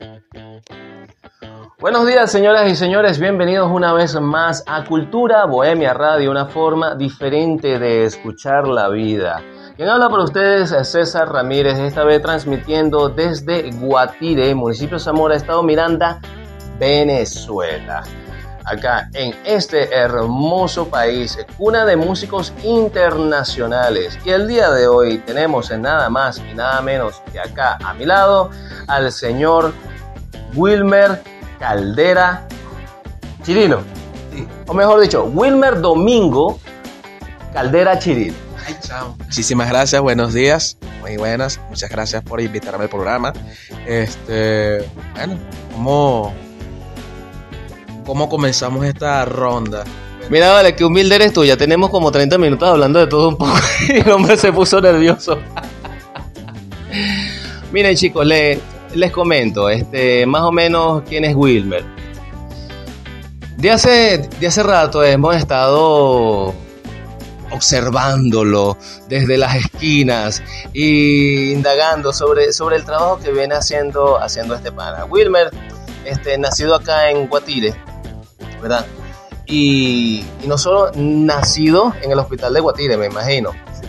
Buenos días, señoras y señores, bienvenidos una vez más a Cultura Bohemia Radio, una forma diferente de escuchar la vida. Quien habla por ustedes es César Ramírez, esta vez transmitiendo desde Guatire, municipio Zamora, estado Miranda, Venezuela. Acá en este hermoso país, cuna de músicos internacionales. Y el día de hoy tenemos nada más y nada menos que acá a mi lado al señor Wilmer Caldera Chirino, sí. O mejor dicho, Wilmer Domingo Caldera Chirino. Ay, chao. Muchísimas gracias, buenos días, muy buenas, muchas gracias por invitarme al programa. Bueno, ¿cómo comenzamos esta ronda? Mira, vale, qué humilde eres tú, ya tenemos como 30 minutos hablando de todo un poco y el hombre se puso nervioso. Miren, chicos, les comento, más o menos quién es Wilmer. De hace rato hemos estado observándolo desde las esquinas y indagando sobre el trabajo que viene haciendo este pana. Wilmer, nacido acá en Guatire, ¿verdad? Y no solo nacido en el hospital de Guatire, me imagino.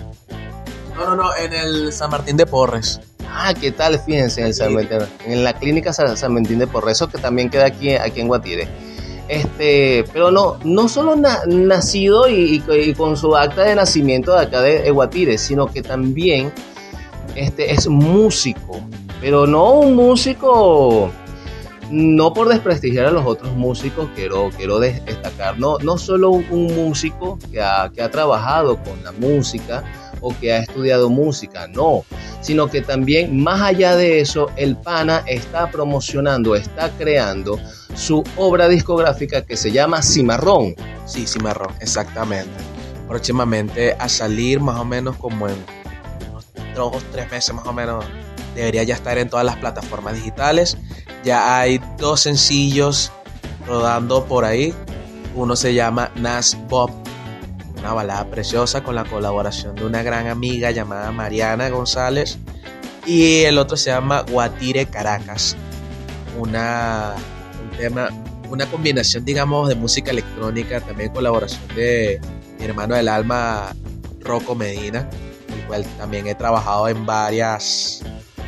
No, en el San Martín de Porres. Ah, ¿qué tal? Fíjense, en la clínica San Martín de Porres, eso que también queda aquí en Guatire. Pero no solo nacido y con su acta de nacimiento de acá de Guatire, sino que también es músico, pero no un músico, no por desprestigiar a los otros músicos, quiero destacar, no solo un músico que ha trabajado con la música o que ha estudiado música, no, sino que también más allá de eso, el pana está promocionando, está creando su obra discográfica que se llama Cimarrón. Sí, Cimarrón, exactamente. Próximamente a salir más o menos como en unos 2 o 3 meses más o menos, debería ya estar en todas las plataformas digitales. Ya hay 2 sencillos rodando por ahí. Uno se llama Nas Bob, una balada preciosa con la colaboración de una gran amiga llamada Mariana González, y el otro se llama Guatire Caracas, una combinación, digamos, de música electrónica, también colaboración de mi hermano del alma, Rocco Medina, el cual también he trabajado en varias,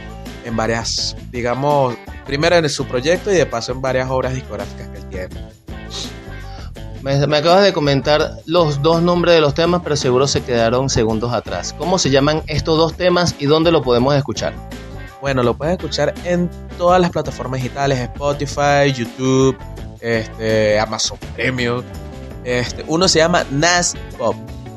digamos, primero en su proyecto y de paso en varias obras discográficas que él tiene. Me acabas de comentar los 2 nombres de los temas, pero seguro se quedaron segundos atrás. ¿Cómo se llaman estos 2 temas y dónde lo podemos escuchar? Bueno, lo puedes escuchar en todas las plataformas digitales, Spotify, YouTube, Amazon Premium. Uno se llama Nas Pop,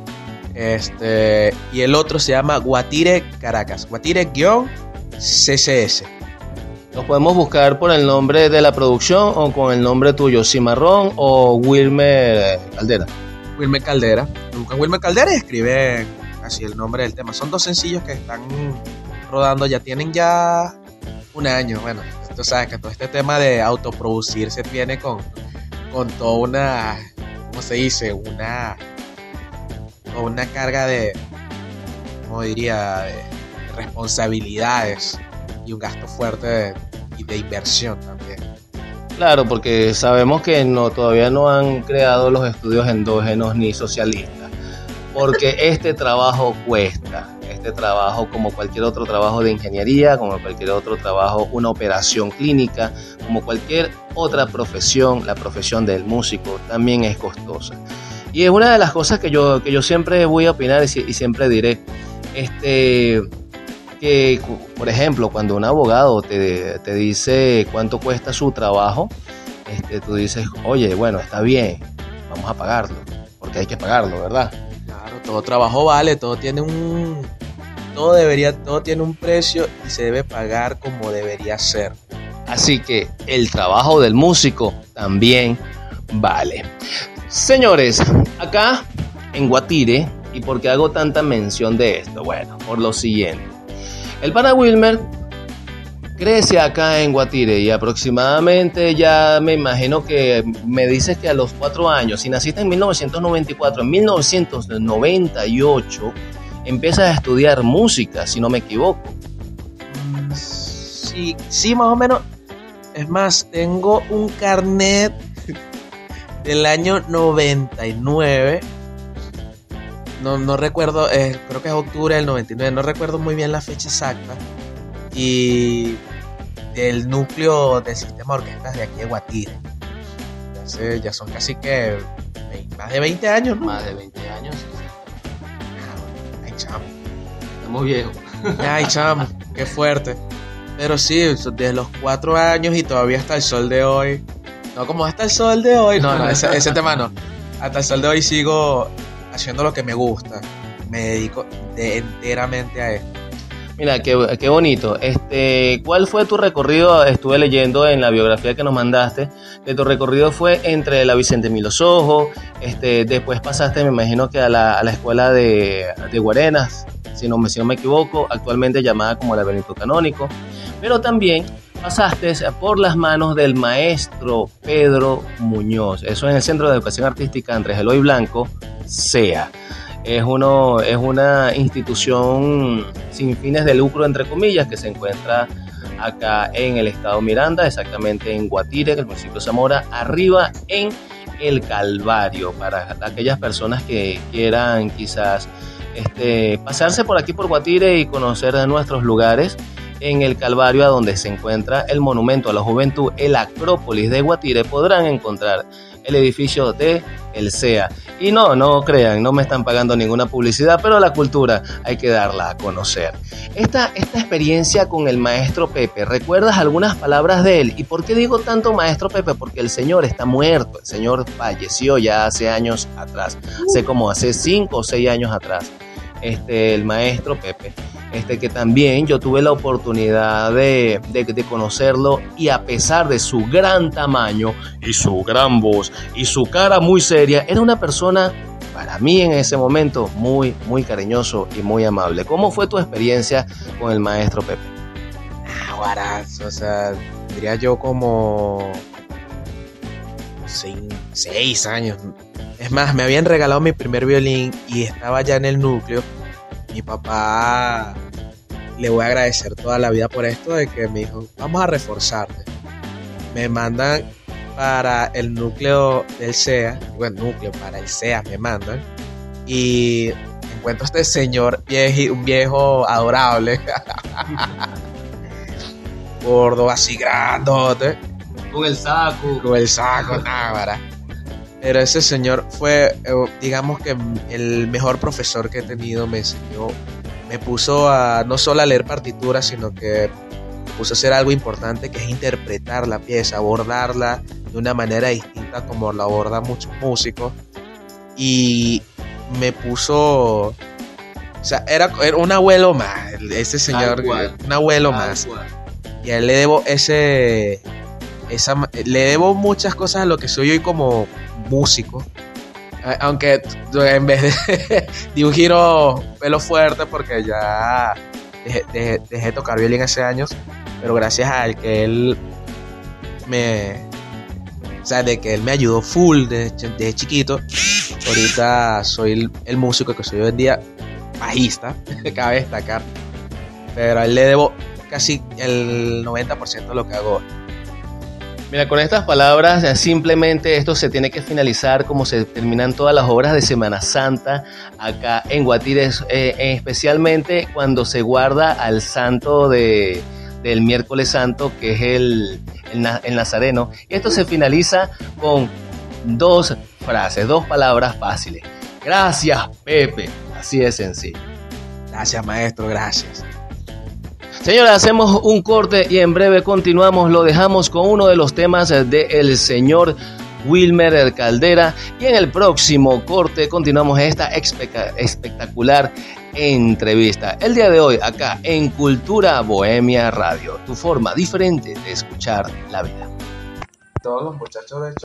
y el otro se llama Guatire Caracas, Guatire-CCS. Los podemos buscar por el nombre de la producción o con el nombre tuyo, Cimarrón o Wilmer Caldera. Wilmer Caldera. Buscan Wilmer Caldera y escriben así el nombre del tema. Son 2 sencillos que están rodando, tienen un año. Bueno, tú sabes que todo este tema de autoproducirse viene con toda una, ¿cómo se dice? Una carga de, ¿cómo diría? De responsabilidades y un gasto fuerte de inversión también. Claro, porque sabemos que todavía no han creado los estudios endógenos ni socialistas, porque este trabajo cuesta. Este trabajo, como cualquier otro trabajo de ingeniería, como cualquier otro trabajo, una operación clínica, como cualquier otra profesión, la profesión del músico también es costosa. Y es una de las cosas que yo siempre voy a opinar y siempre diré, que, por ejemplo, cuando un abogado te dice cuánto cuesta su trabajo, tú dices, oye, bueno, está bien, vamos a pagarlo, porque hay que pagarlo, ¿verdad? Claro, todo trabajo vale, todo tiene un precio y se debe pagar como debería ser. Así que el trabajo del músico también vale. Señores, acá en Guatire, ¿y por qué hago tanta mención de esto? Bueno, por lo siguiente. El pana Wilmer crece acá en Guatire y aproximadamente ya me imagino que me dices que a los 4 años, si naciste en 1994, en 1998 empiezas a estudiar música, si no me equivoco. Sí, más o menos. Es más, tengo un carnet del año 99. No recuerdo, creo que es octubre del 99, no recuerdo muy bien la fecha exacta. Y del núcleo del sistema de orquestas de aquí de Guatire. Ya son casi que más de 20 años, ¿no? Más de 20 años. Ay, chamo. Estamos viejos. Ay, chamo, qué fuerte. Pero sí, desde los 4 años y todavía hasta el sol de hoy. No, como hasta el sol de hoy. No, ese tema no. Hasta el sol de hoy sigo haciendo lo que me gusta. Me dedico enteramente a esto. Mira, qué bonito. ¿Cuál fue tu recorrido? Estuve leyendo en la biografía que nos mandaste que tu recorrido fue entre la Vicente Milosojo, después pasaste, me imagino que a la escuela de Guarenas, si no me equivoco, actualmente llamada como la Benito Canónico, pero también pasaste por las manos del maestro Pedro Muñoz, eso en el Centro de Educación Artística Andrés Eloy Blanco, CEA. Es una institución sin fines de lucro, entre comillas, que se encuentra acá en el estado Miranda, exactamente en Guatire, en el municipio de Zamora, arriba en el Calvario, para aquellas personas que quieran quizás pasarse por aquí por Guatire y conocer nuestros lugares. En el Calvario, a donde se encuentra el Monumento a la Juventud, el Acrópolis de Guatire, podrán encontrar el edificio de el CEA. Y no crean, no me están pagando ninguna publicidad, pero la cultura hay que darla a conocer. Esta experiencia con el maestro Pepe, ¿recuerdas algunas palabras de él? ¿Y por qué digo tanto maestro Pepe? Porque el señor está muerto, el señor falleció ya hace años atrás, hace 5 o 6 años atrás. El maestro Pepe, que también yo tuve la oportunidad de conocerlo, y a pesar de su gran tamaño y su gran voz y su cara muy seria, era una persona, para mí en ese momento, muy, muy cariñoso y muy amable. ¿Cómo fue tu experiencia con el maestro Pepe? Guarazo, o sea, diría yo como 6 años. Es más, me habían regalado mi primer violín y estaba ya en el núcleo. Mi papá, le voy a agradecer toda la vida por esto, de que me dijo, vamos a reforzarte. Me mandan para el núcleo del CEA, para el CEA me mandan, y encuentro a este señor un viejo adorable, gordo, así grandote, con el saco, náguara. Pero ese señor fue, digamos que el mejor profesor que he tenido. Me enseñó, me puso a no solo a leer partituras, sino que me puso a hacer algo importante, que es interpretar la pieza, abordarla de una manera distinta como la abordan muchos músicos. Y me puso, o sea, era un abuelo más, ese señor, un abuelo más. Y a él le debo le debo muchas cosas a lo que soy hoy como músico, aunque en vez de un giro pelo fuerte, porque ya dejé de tocar violín hace años, pero gracias a que él me ayudó full desde chiquito, ahorita soy el músico que soy hoy en día, bajista, cabe destacar, pero a él le debo casi el 90% de lo que hago. Mira, con estas palabras, simplemente esto se tiene que finalizar como se terminan todas las obras de Semana Santa acá en Guatire, especialmente cuando se guarda al santo del miércoles santo, que es el Nazareno. Y esto se finaliza con 2 frases, 2 palabras fáciles. Gracias, Pepe. Así de sencillo. Gracias, maestro, gracias. Señora, hacemos un corte y en breve continuamos. Lo dejamos con uno de los temas del señor Wilmer Caldera, y en el próximo corte continuamos esta espectacular entrevista. El día de hoy acá en Cultura Bohemia Radio, tu forma diferente de escuchar la vida. Todos los muchachos de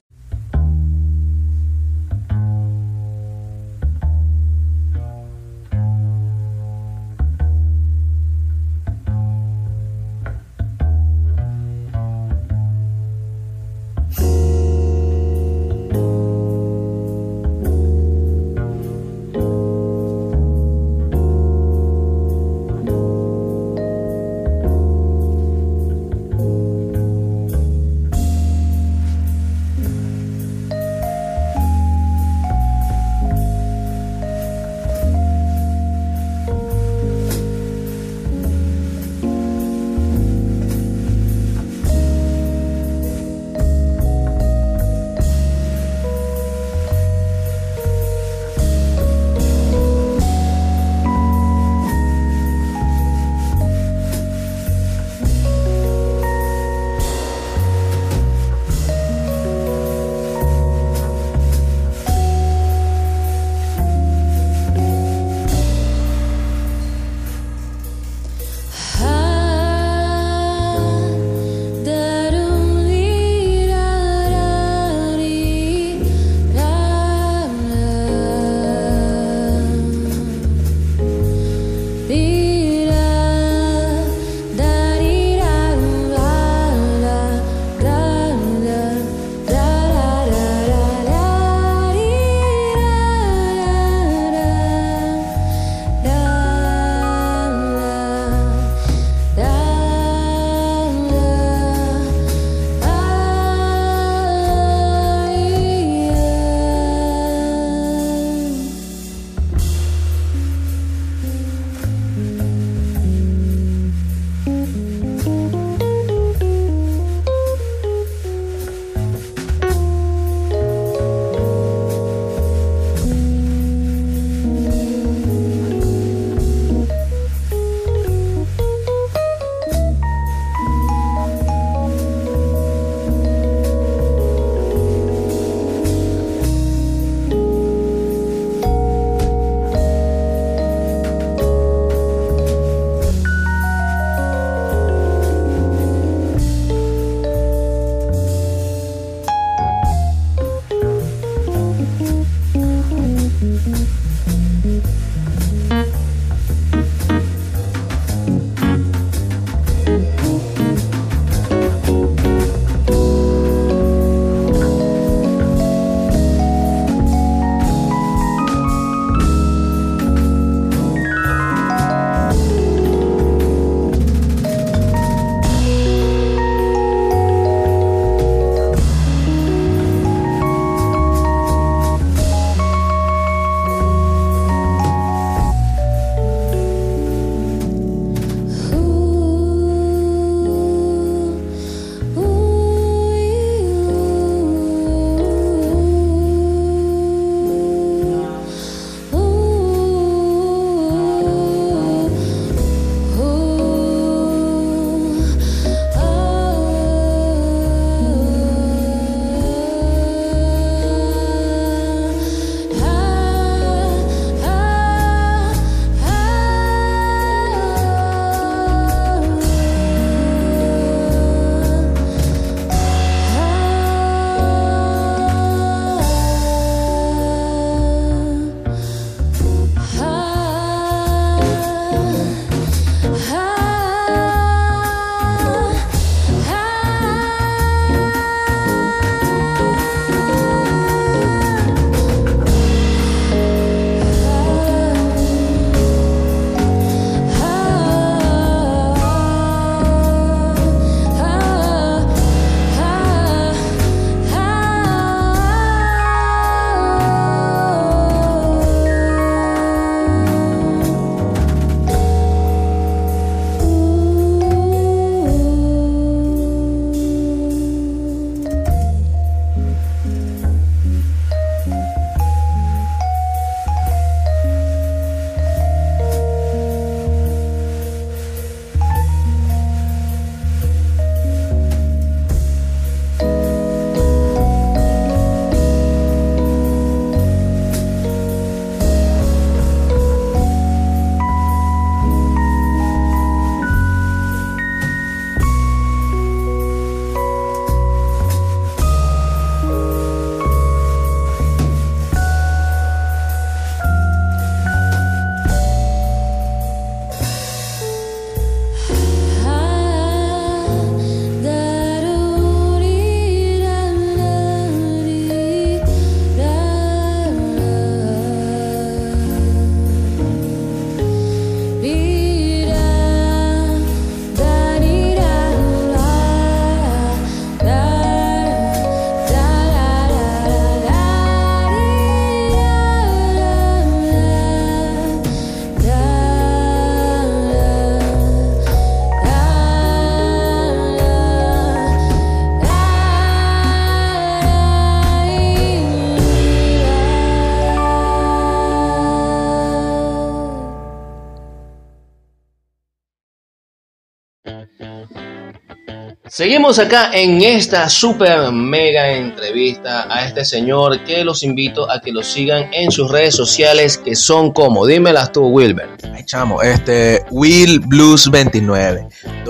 Seguimos acá en esta super mega entrevista a este señor que los invito a que lo sigan en sus redes sociales que son como, dímelas tú, Wilmer. Ay, chamo, Will Blues 29,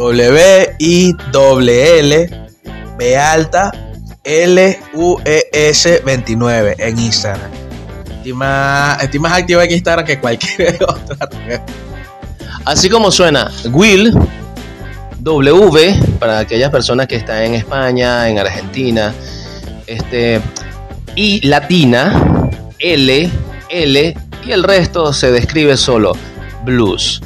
WILL_LUES 29 en Instagram. Estoy más activo en Instagram que cualquier otra. Así como suena, Will W, para aquellas personas que están en España, en Argentina, I latina, L, y el resto se describe solo Blues,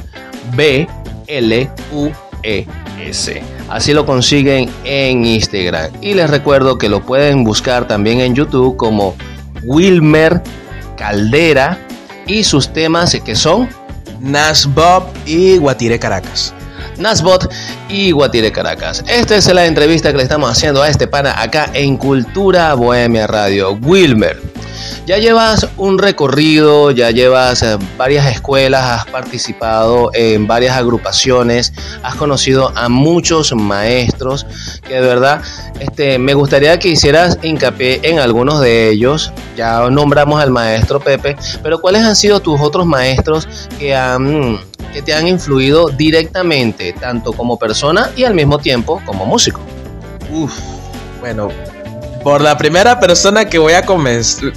BLUES. Así lo consiguen en Instagram. Y les recuerdo que lo pueden buscar también en YouTube como Wilmer Caldera y sus temas que son Nasbob y Guatire Caracas. Nasbot y Guatire Caracas. Esta es la entrevista que le estamos haciendo a este pana acá en Cultura Bohemia Radio. Wilmer, ya llevas un recorrido, ya llevas varias escuelas, has participado en varias agrupaciones, has conocido a muchos maestros que de verdad me gustaría que hicieras hincapié en algunos de ellos. Ya nombramos al maestro Pepe, pero ¿cuáles han sido tus otros maestros que te han influido directamente, tanto como persona y al mismo tiempo como músico? Bueno, por la primera persona que voy a comenzar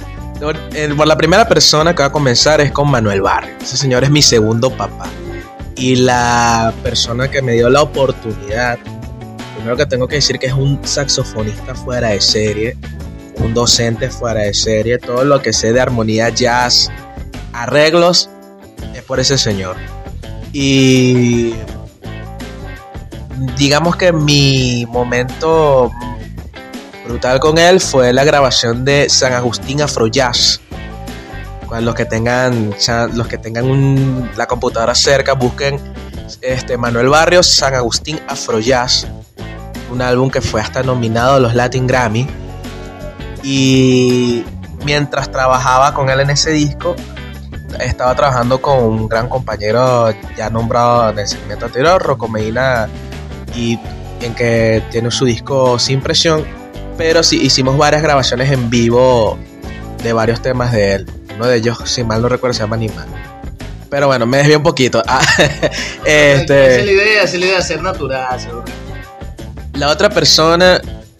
es con Manuel Barrio. Ese señor es mi segundo papá. Y la persona que me dio la oportunidad, primero que tengo que decir que es un saxofonista fuera de serie, un docente fuera de serie, todo lo que sé de armonía, jazz, arreglos, es por ese señor. Y digamos que mi momento brutal con él fue la grabación de San Agustín Afro Jazz. Los que tengan la computadora cerca, busquen Manuel Barrios San Agustín Afro Jazz, un álbum que fue hasta nominado a los Latin Grammy. Y mientras trabajaba con él en ese disco, estaba trabajando con un gran compañero ya nombrado en el segmento anterior, Rocco Medina, y en que tiene su disco Sin Presión, pero sí hicimos varias grabaciones en vivo de varios temas de él. Uno de ellos, si mal no recuerdo, se llama Animal. Pero bueno, me desvié un poquito. Esa es la idea, ser natural. La otra persona,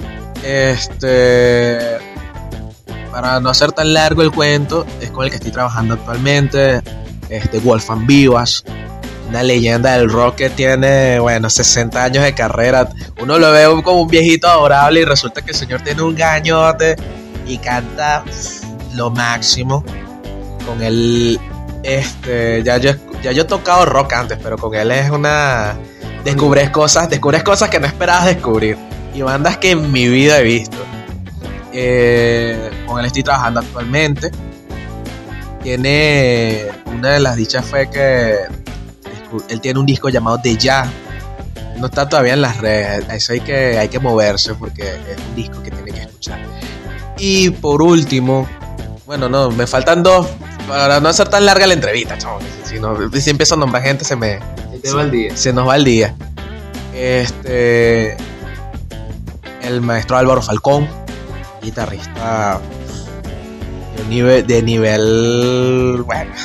para no hacer tan largo el cuento, es con el que estoy trabajando actualmente, Wolfgang Vivas, una leyenda del rock que tiene, 60 años de carrera. Uno lo ve como un viejito adorable y resulta que el señor tiene un gañote y canta lo máximo. Con él, ya yo he tocado rock antes, pero con él es descubres cosas que no esperabas descubrir y bandas que en mi vida he visto. Con él estoy trabajando actualmente. Una de las dichas fue que él tiene un disco llamado De Ya. No está todavía en las redes. Eso hay que moverse porque es un disco que tiene que escuchar. Y por último, me faltan dos para no hacer tan larga la entrevista, chavo. Si empiezo a nombrar gente se nos va el día. El maestro Álvaro Falcón, guitarrista de nivel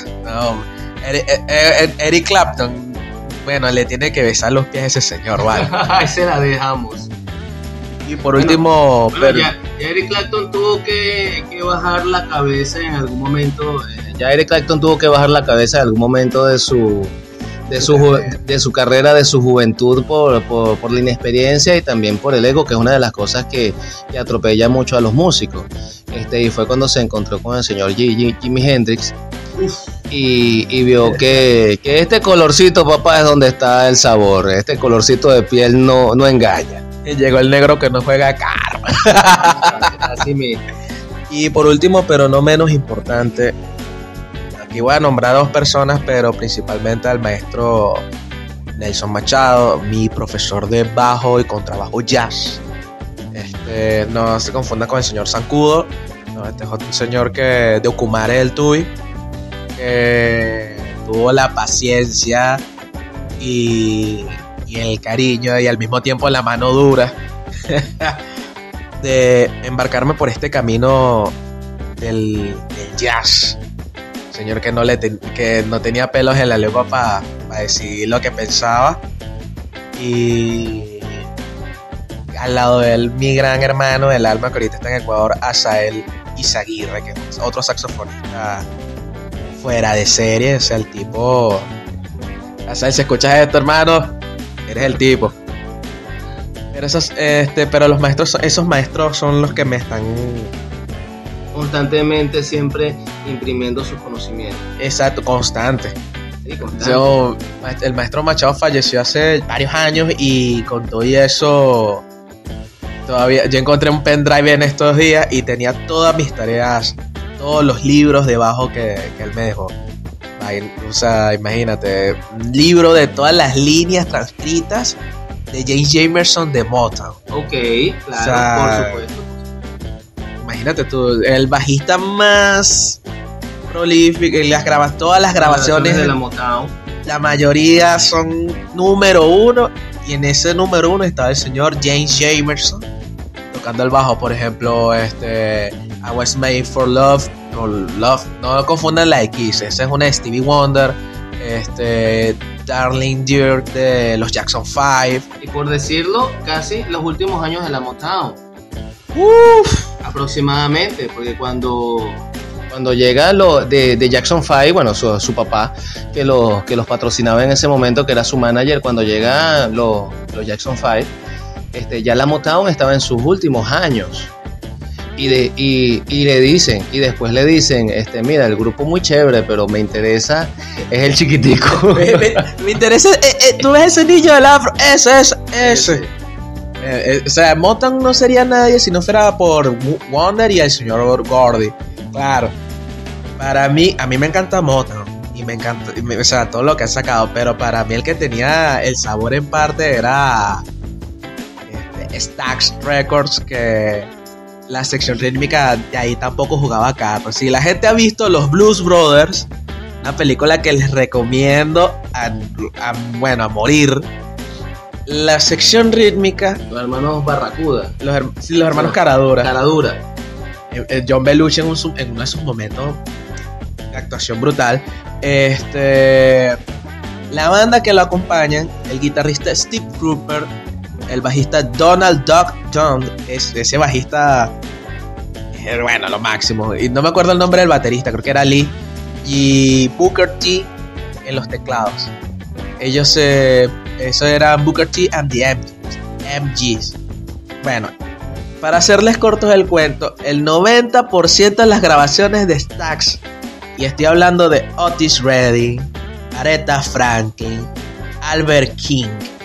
Eric Clapton, le tiene que besar los pies a ese señor, ¿vale? Se la dejamos. Y por último, ya Eric Clapton tuvo que bajar la cabeza en algún momento. De su carrera, de su juventud, por la inexperiencia y también por el ego, que es una de las cosas que atropella mucho a los músicos. Y fue cuando se encontró con el señor Jimi Hendrix y vio que este colorcito, papá, es donde está el sabor. Este colorcito de piel no engaña. Y llegó el negro que no juega karma. Así mismo. Y por último, pero no menos importante, aquí voy a nombrar a dos personas, pero principalmente al maestro Nelson Machado, mi profesor de bajo y contrabajo jazz. No se confunda con el señor Zancudo, este es otro señor de Ocumare del Tuy, que tuvo la paciencia y el cariño y al mismo tiempo la mano dura de embarcarme por este camino del jazz. Señor que no tenía pelos en la lengua para decidir lo que pensaba. Y al lado de él, mi gran hermano del alma que ahorita está en Ecuador, Asael Izaguirre, que es otro saxofonista fuera de serie. O sea, el tipo... Asael, si escuchas esto, hermano, eres el tipo. Pero los maestros, esos maestros son los que me están... Constantemente, siempre imprimiendo sus conocimientos. Exacto, constante. Sí, constante. El maestro Machado falleció hace varios años y con todo y eso todavía yo encontré un pendrive en estos días y tenía todas mis tareas, todos los libros debajo que él me dejó. O sea, imagínate, un libro de todas las líneas transcritas de James Jamerson de Motown. Ok, claro, o sea, por supuesto. Imagínate tú, el bajista más prolífico, todas las grabaciones de la Motown, la mayoría son número 1, y en ese número 1 estaba el señor James Jamerson tocando el bajo. Por ejemplo, I Was Made for Love, o Love, no confundan la X, esa es una de Stevie Wonder. Darling Dear de los Jackson 5, y por decirlo, casi los últimos años de la Motown. Aproximadamente, porque cuando llega lo de Jackson 5, bueno, su papá que los patrocinaba en ese momento, que era su manager, cuando llega los Jackson 5, ya la Motown estaba en sus últimos años. Y después le dicen, mira, el grupo muy chévere, pero me interesa es el chiquitico. me interesa, tú ves ese niño del afro, ese. O sea, Motown no sería nadie si no fuera por Wonder y el señor Gordy. Claro. A mí me encanta Motown y me encanta, o sea, todo lo que ha sacado, pero para mí el que tenía el sabor en parte era Stax Records, que la sección rítmica de ahí tampoco jugaba cartas. Si la gente ha visto Los Blues Brothers, una película que les recomiendo a morir. La sección rítmica, los hermanos Barracuda, los hermanos Caradura. John Belushi en uno de sus momentos de actuación brutal. La banda que lo acompañan, el guitarrista Steve Cropper, el bajista Donald Duck John, ese bajista, bueno, lo máximo. Y no me acuerdo el nombre del baterista, creo que era Lee, y Booker T en los teclados. Eso era Booker T and the MGs. Bueno, para hacerles cortos el cuento, el 90% de las grabaciones de Stax, y estoy hablando de Otis Redding, Aretha Franklin, Albert King,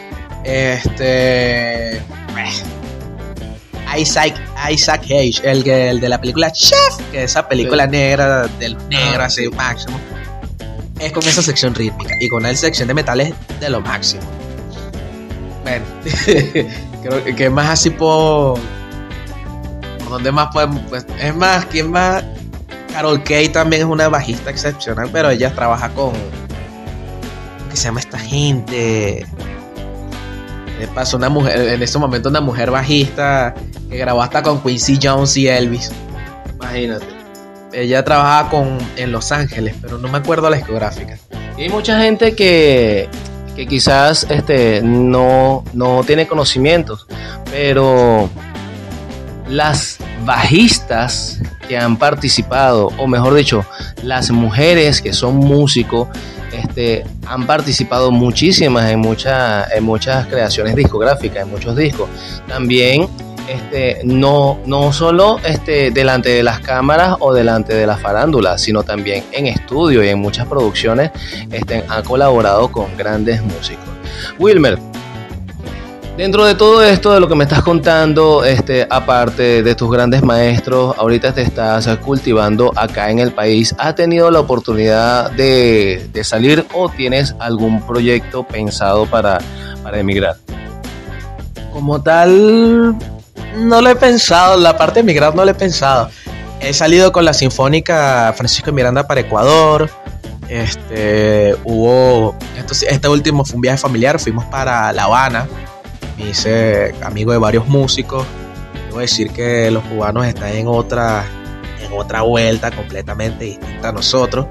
Isaac Hayes, el de la película Chef, que es esa película negra de los negros, así máximo, es con esa sección rítmica, y con la sección de metales de lo máximo. Bueno, creo que más así por donde más podemos, pues, es más, ¿quién más? Carol Kay también es una bajista excepcional, pero ella trabaja con, ¿qué se llama esta gente? De paso, una mujer, en ese momento una mujer bajista que grabó hasta con Quincy Jones y Elvis. Imagínate. Ella trabajaba en Los Ángeles, pero no me acuerdo la discográfica. Y hay mucha gente que quizás no tiene conocimientos, pero las bajistas que han participado, o mejor dicho, las mujeres que son músicos, han participado muchísimas en muchas creaciones discográficas, en muchos discos. También no solo delante de las cámaras o delante de la farándula, sino también en estudio y en muchas producciones han colaborado con grandes músicos. Wilmer, dentro de todo esto de lo que me estás contando, aparte de tus grandes maestros, ahorita te estás cultivando acá en el país. ¿Has tenido la oportunidad de salir o tienes algún proyecto pensado para emigrar? Como tal, no lo he pensado. La parte de emigrar no lo he pensado. He salido con la Sinfónica Francisco de Miranda para Ecuador. Este último fue un viaje familiar. Fuimos para La Habana. me hice amigo de varios músicos. Debo decir que los cubanos están en otra vuelta completamente distinta a nosotros.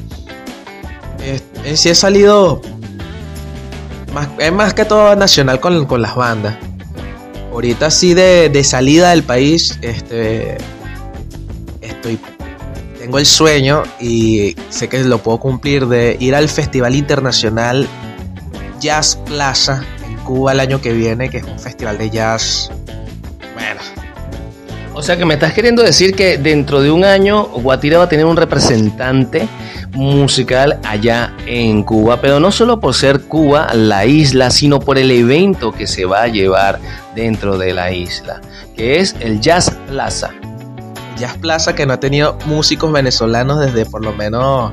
En sí he salido más que todo nacional con las bandas. Ahorita sí de salida del país, tengo el sueño y sé que lo puedo cumplir de ir al Festival Internacional Jazz Plaza en Cuba el año que viene, que es un festival de jazz. Bueno. O sea que me estás queriendo decir que dentro de un año Guatire va a tener un representante musical allá en Cuba, pero no solo por ser Cuba la isla, sino por el evento que se va a llevar dentro de la isla, que es el Jazz Plaza. Jazz Plaza, que no ha tenido músicos venezolanos desde por lo menos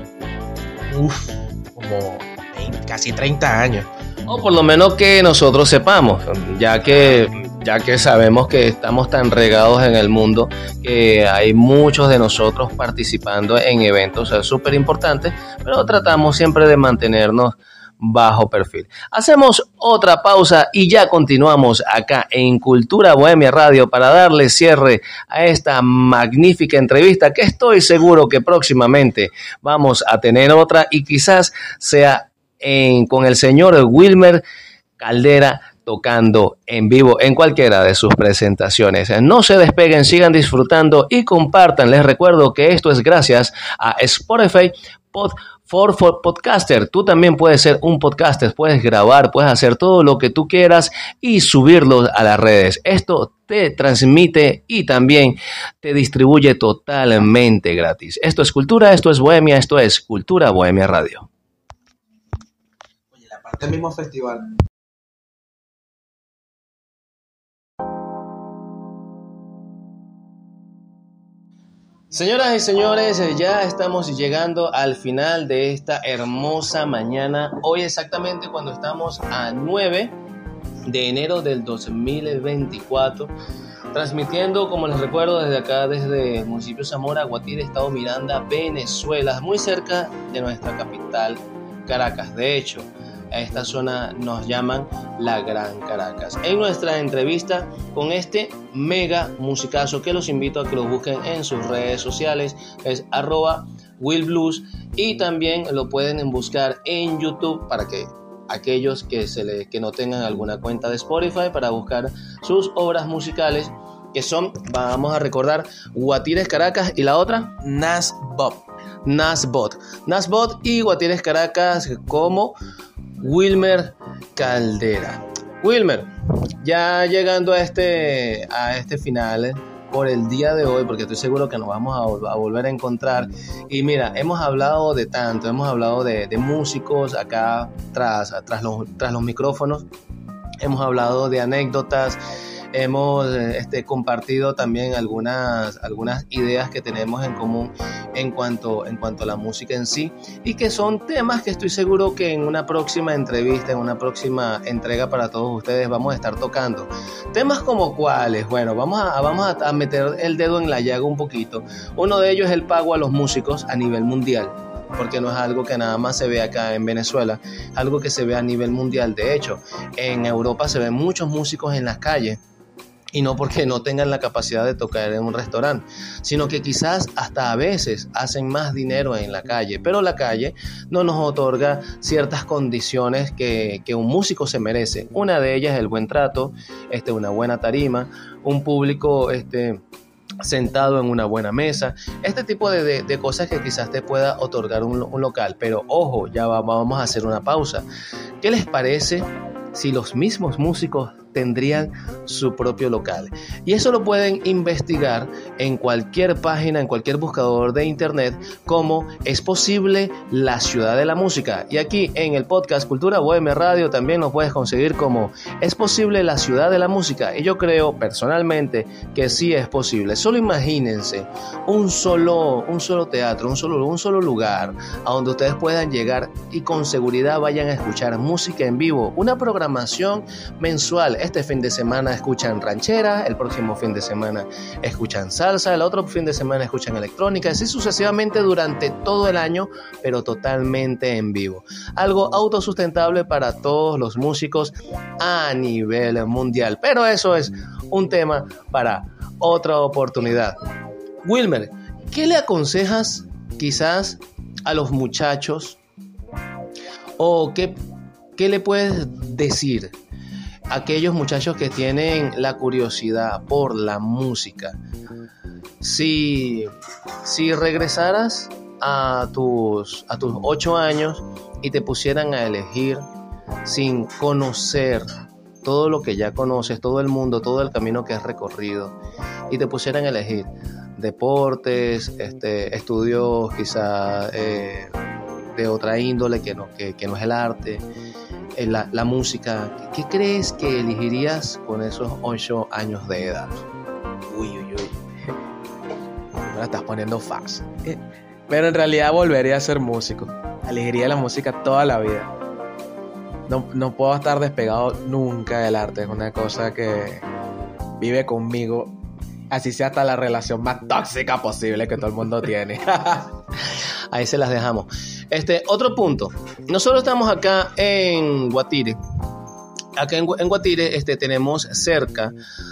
como casi 30 años. O por lo menos que nosotros sepamos, ya que sabemos que estamos tan regados en el mundo que hay muchos de nosotros participando en eventos súper importantes, pero tratamos siempre de mantenernos bajo perfil. Hacemos otra pausa y ya continuamos acá en Cultura Bohemia Radio para darle cierre a esta magnífica entrevista que estoy seguro que próximamente vamos a tener otra y quizás sea con el señor Wilmer Caldera tocando en vivo en cualquiera de sus presentaciones. No se despeguen, sigan disfrutando y compartan. Les recuerdo que esto es gracias a Spotify for Podcaster. Tú también puedes ser un podcaster, puedes grabar, puedes hacer todo lo que tú quieras y subirlo a las redes. Esto te transmite y también te distribuye totalmente gratis. Esto es Cultura, esto es Bohemia, esto es Cultura Bohemia Radio. Oye, la parte del mismo festival. Señoras y señores, ya estamos llegando al final de esta hermosa mañana. Hoy exactamente cuando estamos a 9 de enero del 2024, transmitiendo, como les recuerdo, desde acá, desde el municipio Zamora, Guatire, estado Miranda, Venezuela, muy cerca de nuestra capital, Caracas. De hecho, a esta zona nos llaman la Gran Caracas. En nuestra entrevista con este mega musicazo, que los invito a que lo busquen en sus redes sociales, es @willblues, y también lo pueden buscar en YouTube para que aquellos que no tengan alguna cuenta de Spotify, para buscar sus obras musicales, que son, vamos a recordar, Guatires Caracas y la otra, Nasbot y Guatires Caracas como Wilmer Caldera. Wilmer, ya llegando a este final por el día de hoy, porque estoy seguro que nos vamos a volver a encontrar. Y mira, hemos hablado de tanto, hemos hablado de músicos acá tras los micrófonos, hemos hablado de anécdotas, hemos compartido también algunas ideas que tenemos en común en cuanto a la música en sí, y que son temas que estoy seguro que en una próxima entrevista, en una próxima entrega para todos ustedes vamos a estar tocando. Temas como cuáles, bueno, vamos a meter el dedo en la llaga un poquito. Uno de ellos es el pago a los músicos a nivel mundial, porque no es algo que nada más se ve acá en Venezuela, es algo que se ve a nivel mundial. De hecho, en Europa se ven muchos músicos en las calles, y no porque no tengan la capacidad de tocar en un restaurante, sino que quizás hasta a veces hacen más dinero en la calle, pero la calle no nos otorga ciertas condiciones que un músico se merece. Una de ellas es el buen trato, una buena tarima, un público sentado en una buena mesa, este tipo de cosas que quizás te pueda otorgar un local. Pero ojo, ya vamos a hacer una pausa. ¿Qué les parece si los mismos músicos tendrían su propio local? Y eso lo pueden investigar en cualquier página, en cualquier buscador de internet, como Es Posible la Ciudad de la Música. Y aquí en el podcast Cultura Bohemia Radio también nos puedes conseguir como Es Posible la Ciudad de la Música. Y yo creo personalmente que sí es posible. Solo imagínense un solo teatro, un solo lugar a donde ustedes puedan llegar y con seguridad vayan a escuchar música en vivo, una programación mensual musical. Este fin de semana escuchan ranchera, el próximo fin de semana escuchan salsa, el otro fin de semana escuchan electrónica, así sucesivamente durante todo el año, pero totalmente en vivo. Algo autosustentable para todos los músicos a nivel mundial. Pero eso es un tema para otra oportunidad. Wilmer, ¿qué le aconsejas quizás a los muchachos o qué le puedes decir a aquellos muchachos que tienen la curiosidad por la música? Si regresaras a tus 8 años y te pusieran a elegir sin conocer todo lo que ya conoces, todo el mundo, todo el camino que has recorrido, y te pusieran a elegir deportes, estudios quizá de otra índole que no es el arte, la música, ¿qué crees que elegirías con esos 8 años de edad? Uy. Me la estás poniendo fácil. Pero en realidad volvería a ser músico. Elegiría la música toda la vida. No puedo estar despegado nunca del arte. Es una cosa que vive conmigo. Así sea hasta la relación más tóxica posible que todo el mundo tiene. Ahí se las dejamos. Otro punto. Nosotros estamos acá en Guatire. Acá en Guatire tenemos cerca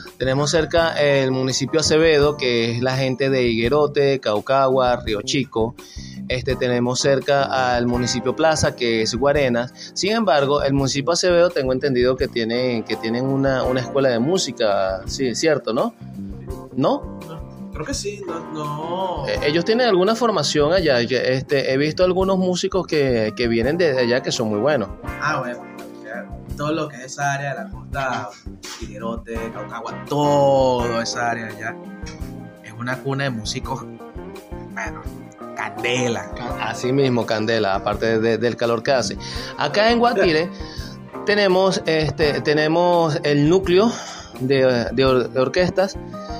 el municipio Acevedo, que es la gente de Higuerote, Caucagua, Río Chico. Tenemos cerca al municipio Plaza, que es Guarenas. Sin embargo, el municipio Acevedo tengo entendido que tienen una escuela de música, sí, cierto, ¿no? ¿No? Creo que sí, no. Ellos tienen alguna formación allá. He visto algunos músicos que vienen desde allá que son muy buenos. Bueno, todo lo que es esa área de la costa, Higuerote, Caucagua, toda esa área allá, es una cuna de músicos, bueno, candela. Así mismo, candela, aparte del calor que hace. Acá en Guatire tenemos el núcleo de orquestas.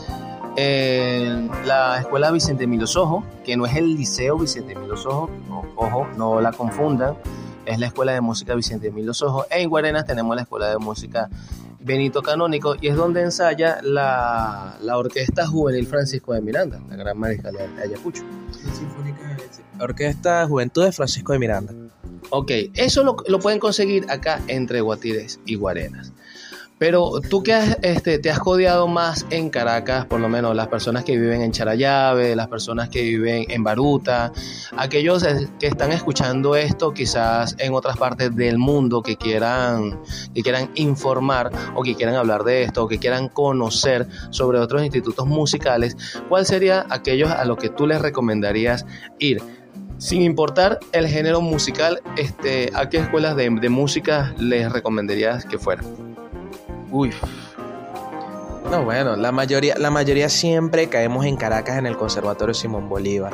La escuela Vicente Emilio Sojo, que no es el liceo Vicente Emilio Sojo, ojo, no la confundan, es la escuela de música Vicente Emilio Sojo. En Guarenas tenemos la escuela de música Benito Canónico, y es donde ensaya la orquesta juvenil Francisco de Miranda, la gran mariscal de Ayacucho. Orquesta Juventud de Francisco de Miranda. Ok, eso lo pueden conseguir acá entre Guatires y Guarenas. Pero tú que te has codeado más en Caracas, por lo menos las personas que viven en Charallave, las personas que viven en Baruta, aquellos que están escuchando esto quizás en otras partes del mundo que quieran informar o que quieran hablar de esto o que quieran conocer sobre otros institutos musicales, ¿cuál sería aquellos a los que tú les recomendarías ir? Sin importar el género musical, ¿a qué escuelas de música les recomendarías que fueran? Uy. No, bueno, la mayoría siempre caemos en Caracas en el Conservatorio Simón Bolívar.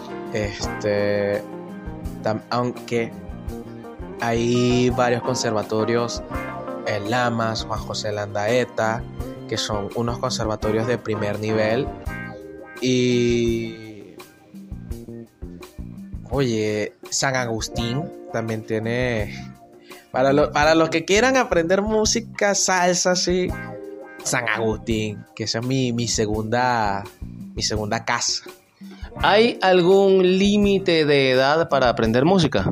Aunque hay varios conservatorios en Lamas, Juan José Landaeta, que son unos conservatorios de primer nivel. Y oye, San Agustín también tiene. Para los que quieran aprender música, salsa, sí, San Agustín, que esa es mi segunda casa. ¿Hay algún límite de edad para aprender música?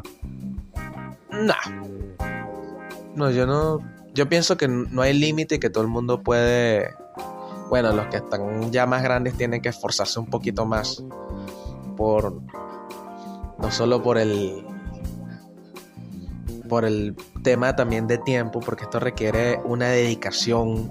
No, yo pienso que no hay límite y que todo el mundo puede. Bueno, los que están ya más grandes tienen que esforzarse un poquito más no solo por el tema también de tiempo, porque esto requiere una dedicación.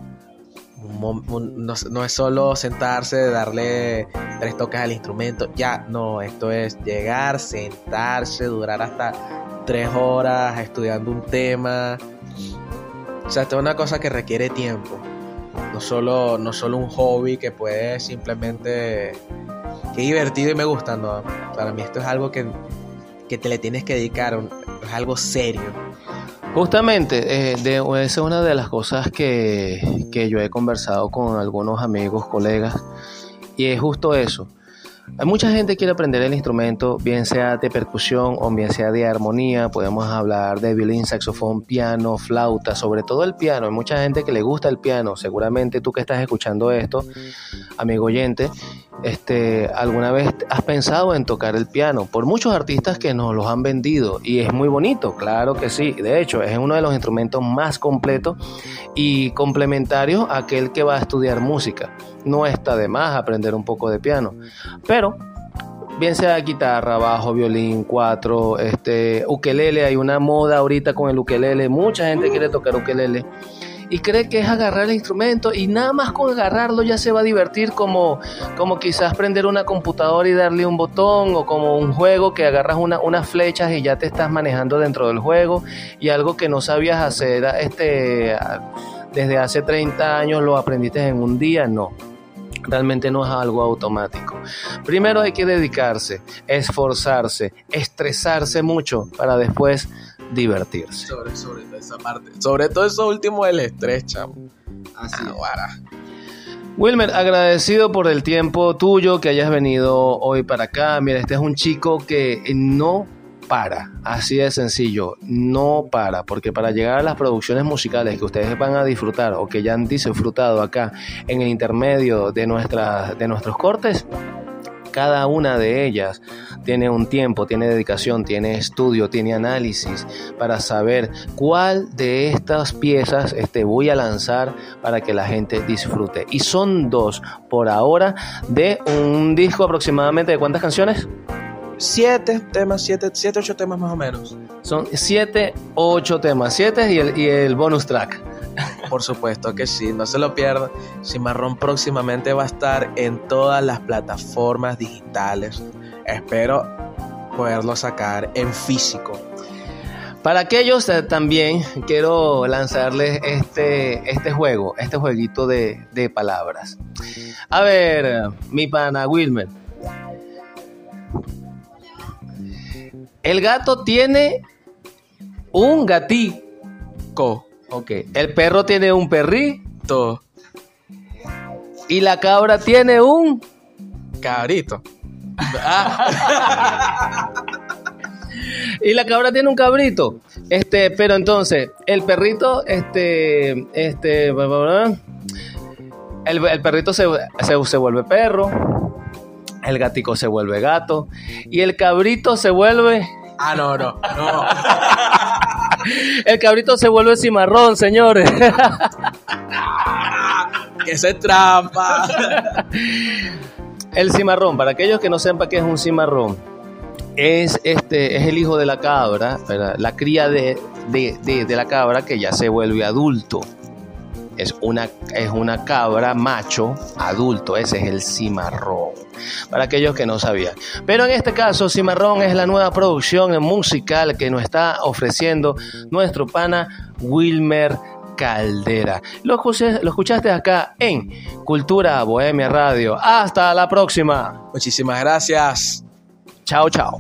No es solo sentarse, darle 3 toques al instrumento, esto es llegar, sentarse, durar hasta 3 horas estudiando un tema. O sea, esto es una cosa que requiere tiempo, no solo un hobby que puede simplemente, qué divertido y me gusta, no. Para mí esto es algo que te le tienes que dedicar, es algo serio. Justamente, esa es una de las cosas que yo he conversado con algunos amigos, colegas, y es justo eso. Mucha gente quiere aprender el instrumento, bien sea de percusión o bien sea de armonía. Podemos hablar de violín, saxofón, piano, flauta, sobre todo el piano. Hay mucha gente que le gusta el piano. Seguramente tú que estás escuchando esto, amigo oyente, alguna vez has pensado en tocar el piano. Por muchos artistas que nos los han vendido y es muy bonito, claro que sí. De hecho, es uno de los instrumentos más completos y complementarios a aquel que va a estudiar música. No está de más aprender un poco de piano, pero bien sea guitarra, bajo, violín, cuatro, ukelele, hay una moda ahorita con el ukelele, mucha gente quiere tocar ukelele y cree que es agarrar el instrumento y nada más con agarrarlo ya se va a divertir como quizás prender una computadora y darle un botón, o como un juego que agarras unas flechas y ya te estás manejando dentro del juego, y algo que no sabías hacer desde hace 30 años lo aprendiste en un día. No. Realmente no es algo automático. Primero hay que dedicarse, esforzarse, estresarse mucho para después divertirse. Sobre esa parte. Sobre todo eso último del estrés, chamo. Así es. Wilmer, agradecido por el tiempo tuyo que hayas venido hoy para acá. Mira, este es un chico que no para, así de sencillo, no para, porque para llegar a las producciones musicales que ustedes van a disfrutar o que ya han disfrutado acá en el intermedio de nuestros cortes, cada una de ellas tiene un tiempo, tiene dedicación, tiene estudio, tiene análisis para saber cuál de estas piezas voy a lanzar para que la gente disfrute. Y son 2 por ahora de un disco aproximadamente de ¿cuántas canciones? 7 temas, 8 temas más o menos. Son 7, 8 temas, 7 y el bonus track. Por supuesto que sí, no se lo pierdan. Cimarrón próximamente va a estar en todas las plataformas digitales. Espero poderlo sacar en físico. Para aquellos también quiero lanzarles este jueguito de palabras. A ver, mi pana Wilmer. El gato tiene un gatico. Ok. El perro tiene un perrito. Y la cabra tiene un cabrito. Y la cabra tiene un cabrito. Pero entonces, el perrito, el perrito se vuelve perro. El gatico se vuelve gato y el cabrito se vuelve... No. El cabrito se vuelve cimarrón, señores. Que es trampa. El cimarrón, para aquellos que no sepan qué es un cimarrón, es el hijo de la cabra, ¿verdad? La cría de la cabra que ya se vuelve adulto. Es una cabra macho adulto, ese es el cimarrón, para aquellos que no sabían. Pero en este caso, Cimarrón es la nueva producción musical que nos está ofreciendo nuestro pana Wilmer Caldera. Lo escuchaste acá en Cultura Bohemia Radio. Hasta la próxima. Muchísimas gracias. Chao, chao.